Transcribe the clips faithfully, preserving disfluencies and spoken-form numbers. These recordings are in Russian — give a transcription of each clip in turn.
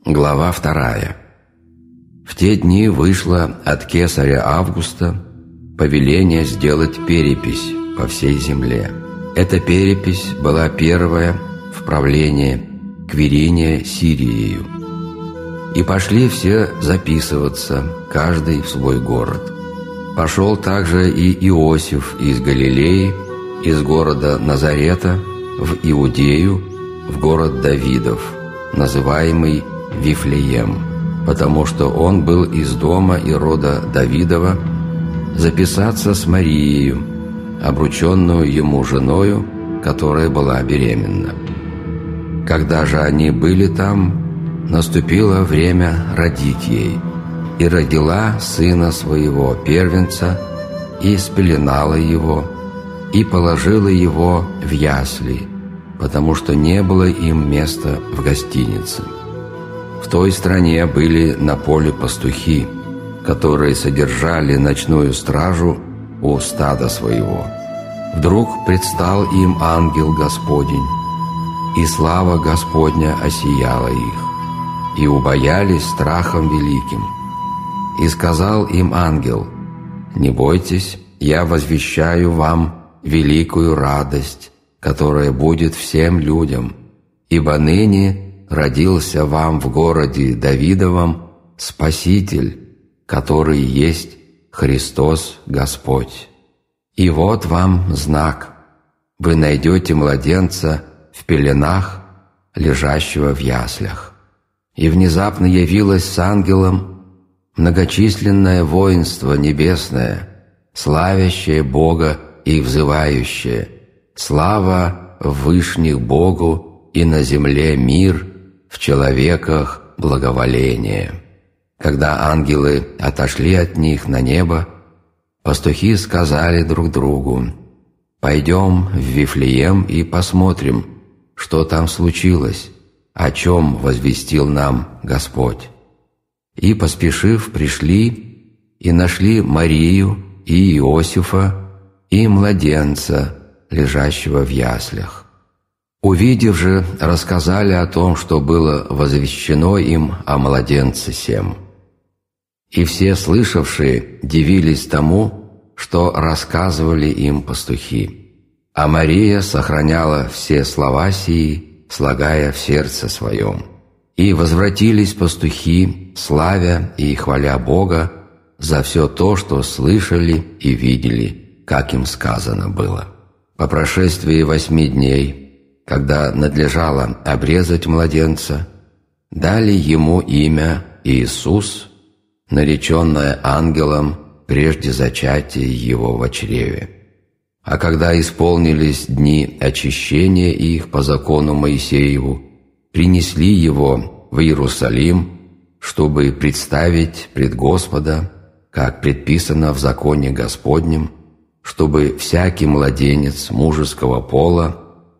Глава вторая. В те дни вышло от кесаря Августа повеление сделать перепись по всей земле. Эта перепись была первая в правлении Квириния Сириею. И пошли все записываться, каждый в свой город. Пошел также и Иосиф из Галилеи, из города Назарета, в Иудею, в город Давидов, называемый Вифлеем, потому что он был из дома и рода Давидова, записаться с Марией, обрученную ему женою, которая была беременна. Когда же они были там, наступило время родить ей, и родила сына своего первенца, и спеленала его, и положила его в ясли, потому что не было им места в гостинице. В той стране были на поле пастухи, которые содержали ночную стражу у стада своего. Вдруг предстал им ангел Господень, и слава Господня осияла их, и убоялись страхом великим. И сказал им ангел: «Не бойтесь, я возвещаю вам великую радость, которая будет всем людям, ибо ныне родился вам в городе Давидовом Спаситель, который есть Христос Господь. И вот вам знак: вы найдете младенца в пеленах, лежащего в яслях». И внезапно явилось с ангелом многочисленное воинство небесное, славящее Бога и взывающее: «Слава в вышних Богу, и на земле мир, в человеках благоволение». Когда ангелы отошли от них на небо, пастухи сказали друг другу: «Пойдем в Вифлеем и посмотрим, что там случилось, о чем возвестил нам Господь». И, поспешив, пришли и нашли Марию и Иосифа и младенца, лежащего в яслях. Увидев же, рассказали о том, что было возвещено им о младенце сем. И все слышавшие дивились тому, что рассказывали им пастухи. А Мария сохраняла все слова сии, слагая в сердце своем. И возвратились пастухи, славя и хваля Бога за все то, что слышали и видели, как им сказано было. По прошествии восьми дней, когда надлежало обрезать младенца, дали ему имя Иисус, нареченное ангелом прежде зачатия его во чреве. А когда исполнились дни очищения их по закону Моисееву, принесли его в Иерусалим, чтобы представить пред Господа, как предписано в законе Господнем, чтобы всякий младенец мужеского пола,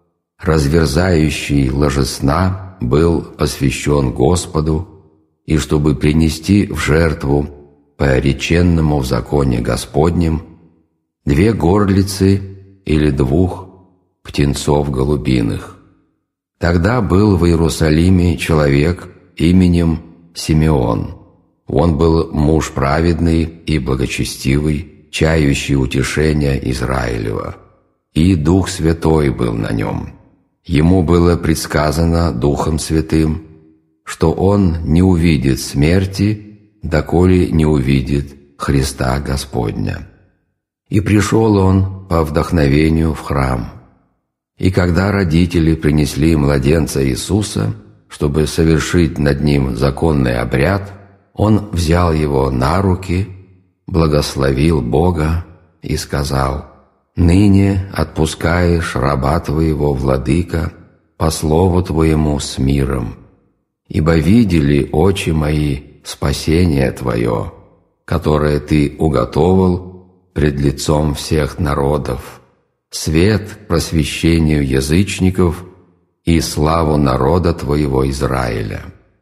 разверзающий ложесна, был посвящен Господу, и чтобы принести в жертву по реченному в законе Господнем две горлицы или двух птенцов голубиных. Тогда был в Иерусалиме человек именем Симеон. Он был муж праведный и благочестивый, чающий утешения Израилева, и Дух Святой был на нем. Ему было предсказано Духом Святым, что он не увидит смерти, доколе не увидит Христа Господня. И пришел он по вдохновению в храм. И когда родители принесли младенца Иисуса, чтобы совершить над ним законный обряд, он взял его на руки, благословил Бога и сказал: «Ныне отпускаешь раба твоего, владыка, по слову твоему с миром, ибо видели очи мои спасение твое, которое ты уготовил пред лицом всех народов, свет к просвещению язычников и славу народа твоего Израиля».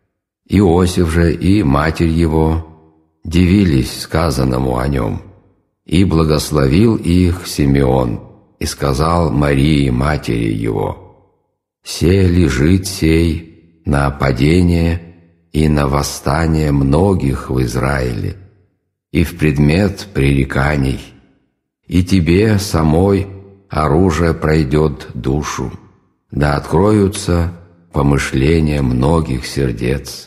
Иосиф же и матерь его дивились сказанному о нем, и благословил их Симеон, и сказал Марии, матери его: «Се лежит сей на падение и на восстание многих в Израиле, и в предмет пререканий, и тебе самой оружие пройдет душу, да откроются помышления многих сердец.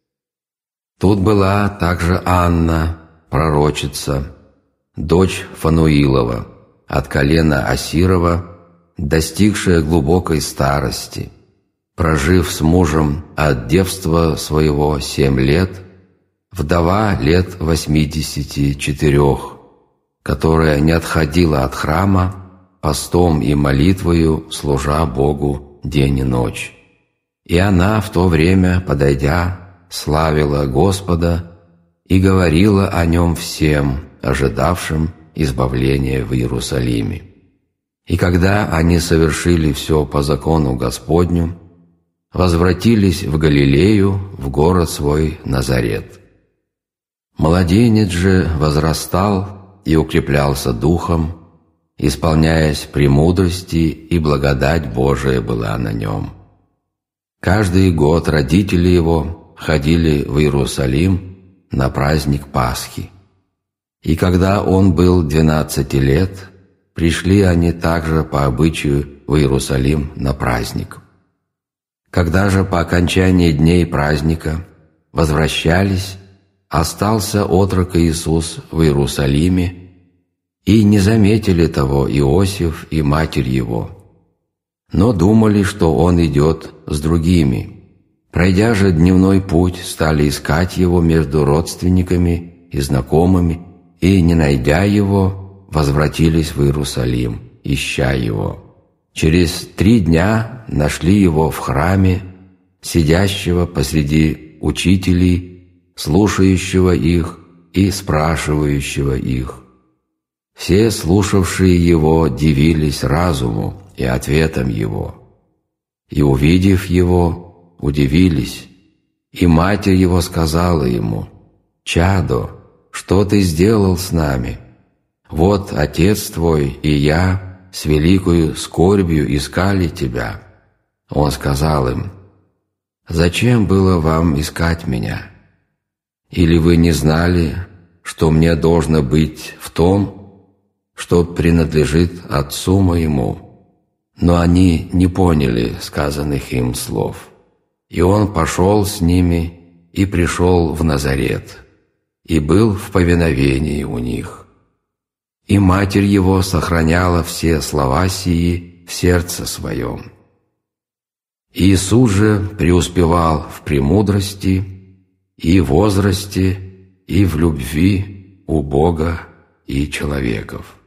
Тут была также Анна, пророчица, дочь Фануилова, от колена Асирова, достигшая глубокой старости, прожив с мужем от девства своего семь лет, вдова лет восьмидесяти четырех, которая не отходила от храма, постом и молитвою служа Богу день и ночь. И она в то время, подойдя, славила Господа и говорила о Нем всем, ожидавшим избавления в Иерусалиме. И когда они совершили все по закону Господню, возвратились в Галилею, в город свой Назарет. Младенец же возрастал и укреплялся духом, исполняясь премудрости, и благодать Божия была на нем. Каждый год родители его ходили в Иерусалим на праздник Пасхи. И когда он был двенадцати лет, пришли они также по обычаю в Иерусалим на праздник. Когда же по окончании дней праздника возвращались, остался отрок Иисус в Иерусалиме, и не заметили того Иосиф и матерь его, но думали, что он идет с другими. Пройдя же дневной путь, стали искать его между родственниками и знакомыми, и, не найдя его, возвратились в Иерусалим, ища его. Через три дня нашли его в храме, сидящего посреди учителей, слушающего их и спрашивающего их. Все слушавшие его дивились разуму и ответам его, и, увидев его, удивились, и матерь его сказала ему: «Чадо, что ты сделал с нами? Вот отец твой и я с великою скорбью искали тебя». Он сказал им: «Зачем было вам искать меня? Или вы не знали, что мне должно быть в том, что принадлежит отцу моему?» Но они не поняли сказанных им слов. И он пошел с ними и пришел в Назарет, и был в повиновении у них. И матерь его сохраняла все слова сии в сердце своем. Иисус же преуспевал в премудрости и в возрасте, и в любви у Бога и человеков.